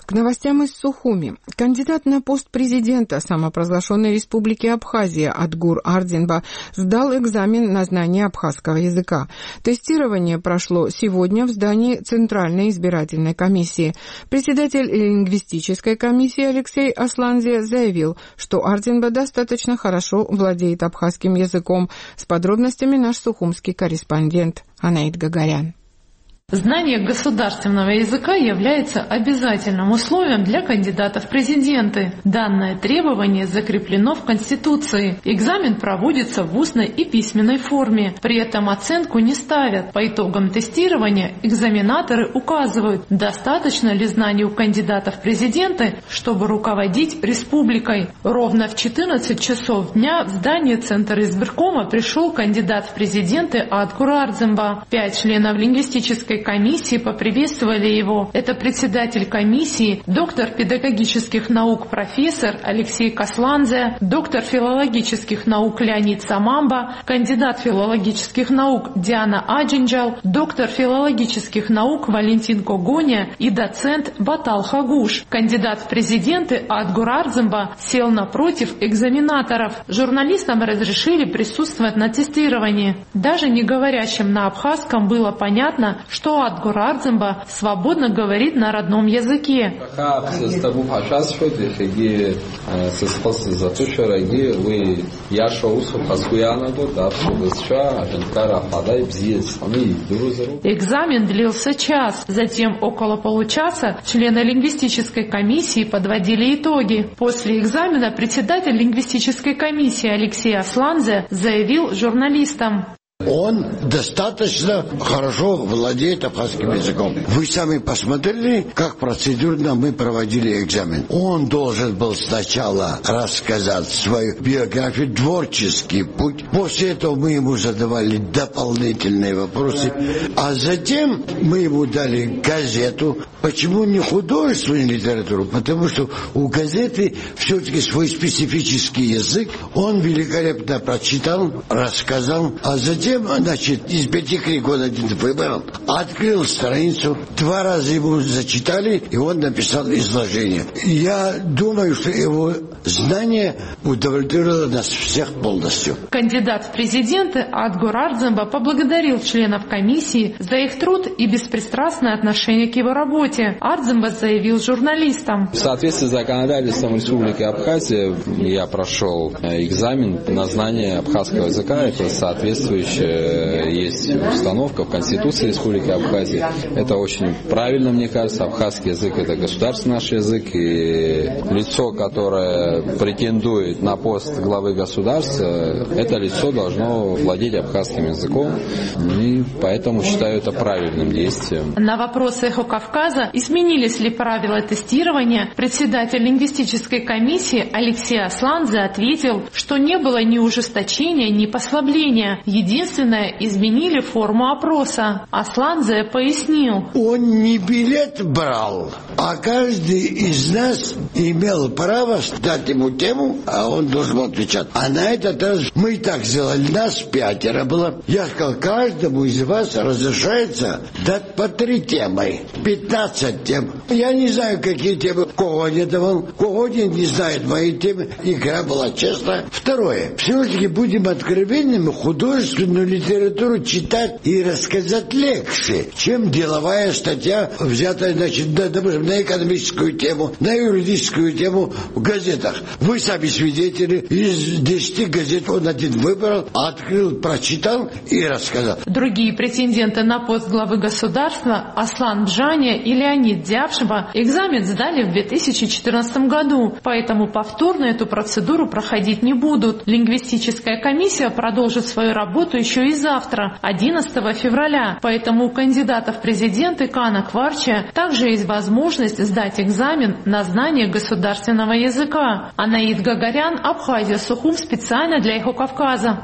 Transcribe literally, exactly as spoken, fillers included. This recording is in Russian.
К новостям из Сухуми. Кандидат на пост президента самопровозглашенной республики Абхазия Адгур Ардзинба сдал экзамен на знание абхазского языка. Тестирование прошло сегодня в здании Центральной избирательной комиссии. Председатель лингвистической комиссии Алексей Асланзе заявил, что Ардзинба достаточно хорошо владеет абхазским языком. С подробностями наш сухумский корреспондент Анаит Гагарян. Знание государственного языка является обязательным условием для кандидатов в президенты. Данное требование закреплено в Конституции. Экзамен проводится в устной и письменной форме. При этом оценку не ставят. По итогам тестирования экзаменаторы указывают, достаточно ли знаний у кандидатов в президенты, чтобы руководить республикой. Ровно в четырнадцать часов дня в здание Центра избиркома пришел кандидат в президенты Адгур Ардзинба. Пять членов лингвистической комиссии поприветствовали его. Это председатель комиссии, доктор педагогических наук профессор Алексей Касланзе, доктор филологических наук Леонид Самамба, кандидат филологических наук Диана Аджинджал, доктор филологических наук Валентин Когоня и доцент Батал Хагуш. Кандидат в президенты Адгур Ардзинба сел напротив экзаменаторов. Журналистам разрешили присутствовать на тестировании. Даже не говорящим на абхазском было понятно, что что Адгур Ардзинба свободно говорит на родном языке. Экзамен длился час. Затем около получаса члены лингвистической комиссии подводили итоги. После экзамена председатель лингвистической комиссии Алексей Асланзе заявил журналистам: Он достаточно хорошо владеет абхазским языком. Вы сами посмотрели, как процедурно мы проводили экзамен. Он должен был сначала рассказать свою биографию, творческий путь. После этого мы ему задавали дополнительные вопросы. А затем мы ему дали газету. Почему не художественную литературу? Потому что у газеты все-таки свой специфический язык. Он великолепно прочитал, рассказал, а затем Затем, значит, из пяти книг он один выбрал, открыл страницу, два раза ему зачитали, и он написал изложение. Я думаю, что его знание удовлетворило нас всех полностью. Кандидат в президенты Адгур Ардзинба поблагодарил членов комиссии за их труд и беспристрастное отношение к его работе. Ардзинба заявил журналистам: В соответствии с законодательством Республики Абхазия я прошел экзамен на знание абхазского языка. Это соответствующее есть установка в Конституции Республики Абхазия. Это очень правильно, мне кажется. Абхазский язык — это государственный наш язык, и лицо, которое претендует на пост главы государства, это лицо должно владеть абхазским языком, и поэтому считаю это правильным действием. На вопрос «Эхо Кавказа», изменились ли правила тестирования, председатель лингвистической комиссии Алексей Асланзе ответил, что не было ни ужесточения, ни послабления. Единственное, изменили форму опроса. Асланзе пояснил: Он не билет брал, а каждый из нас имел право дать ему тему, а он должен отвечать. А на этот раз мы и так сделали, нас пятеро было. Я сказал, каждому из вас разрешается дать по три темы, пятнадцать тем. Я не знаю, какие темы кого не давал, кого не, не знает мои темы. Игра была честная. Второе, все-таки будем откровенными, художественную литературу читать и рассказать легче, чем деловая статья, взятая, значит, на, допустим, на экономическую тему, на юридическую тему в газетах. Вы сами свидетели, из десяти газет он один выбрал, открыл, прочитал и рассказал. Другие претенденты на пост главы государства, Аслан Бжаня и Леонид Дябшева, экзамен сдали в две тысячи четырнадцатом году, поэтому повторно эту процедуру проходить не будут. Лингвистическая комиссия продолжит свою работу еще и завтра, одиннадцатого февраля, поэтому у кандидатов в президенты Кана Кварча также есть возможность сдать экзамен на знание государственного языка. Анаит Гагарян, Абхазия, Сухум, специально для Эхо Кавказа.